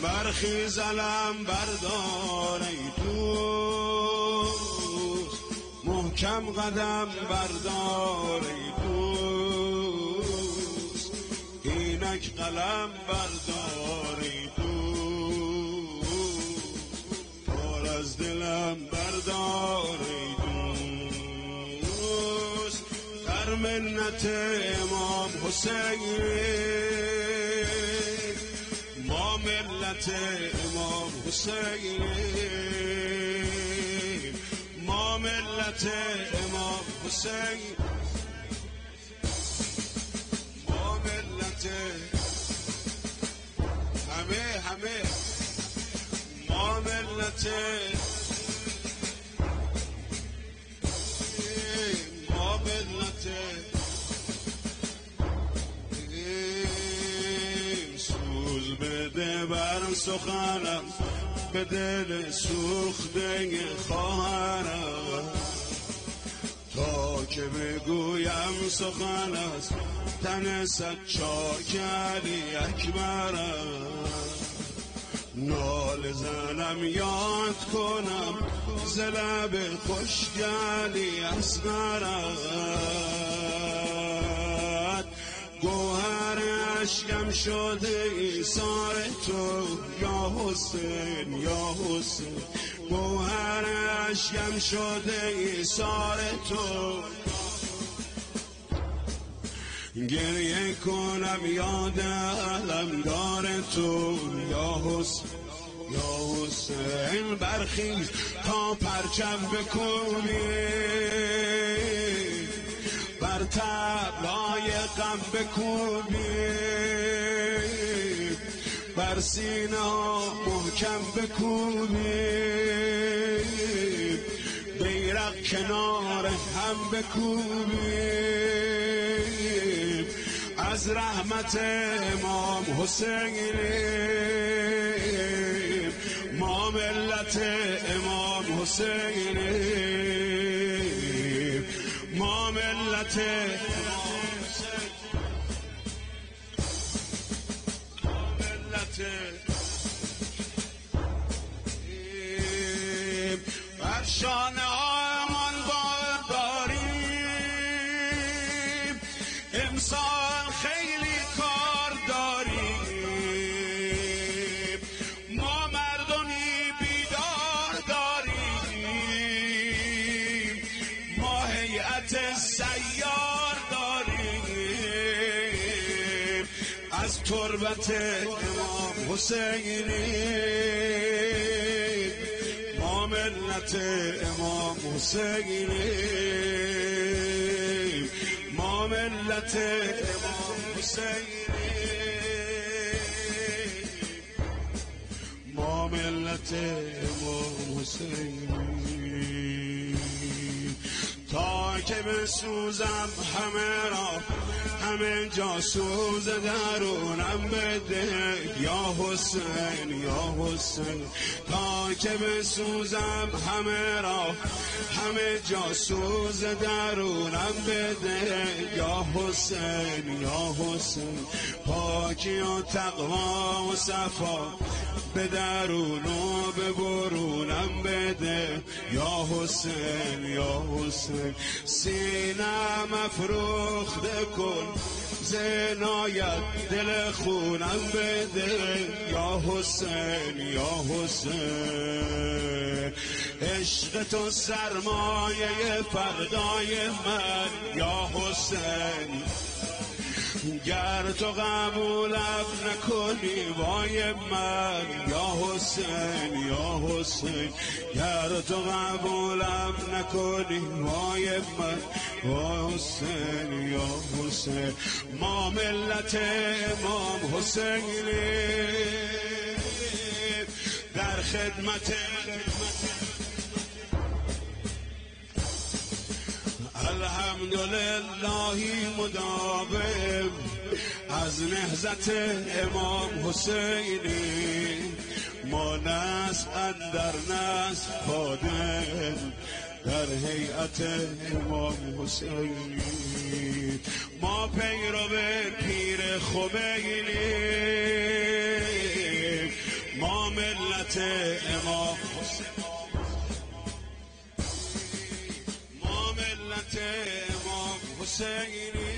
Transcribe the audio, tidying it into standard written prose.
برخیز علم بردار ای دوست، محکم قدم بردار ای دوست، اینک قلم بردار ای دوست، بار از دلم بردار ای دوست. در منت امام حسین، ما ملت امام حسین، ما ملت امام حسین، ما ملت همه ما ملت ما ملت سوز بده بر سخنم به دل سوخته خواهرم، تا که بگویم سخن از تن صد چاک علی اکبرم. نال زنم یاد کنم ز لب خشک علی اصغرت، گوهر اشکم شده ایثار تو یا حسین یا حسین، گوهر اشکم شده ایثار تو. گریه کنم یاد علمدار تو یا حسین یا حسین. برخیز تا پرچم بکوبی، بر طبلای غم بکوبی، بر سینه ها محکم بکوبی، بیرق کنار هم بکوبی. از رحمت امام حسین ما ملت امام حسین، ما ملت امام حسین، ما ملت بر شانه هامان بار داریم، امسال خیلی کار داریم، ما مردمی بیدار داریم، ما هیئت سیار داریم. از تربت امام حسینی ما ملت امام حسینی، ما ملت امام حسینی، ما ملت امام حسینی. تا که بسوزم همه را همه جا سوز درونم بده یا حسین یا حسین. تا که بسوزم همه را همه جا سوز درونم بده یا حسین یا حسین. پاکی و تقوا و صفا به درون و به برونم بده یا حسین یا حسین. سینم افروخته کن زنایت دل خونم بده یا حسین یا حسین. عشق تو سرمایه فردای من یا حسین، گر تو قبولم نکنی وای من یا حسین یا حسین، گر تو قبولم نکنی وای من یا حسین یا حسین. ما ملت امام حسینی در خدمت الحمدلله مداوم از نهضت امام حسینی. ما نسل اندر نسل خادم در هیئت امام حسینی. ما پیرو پیر خمینی، ملت امام ما ملت امام حسینی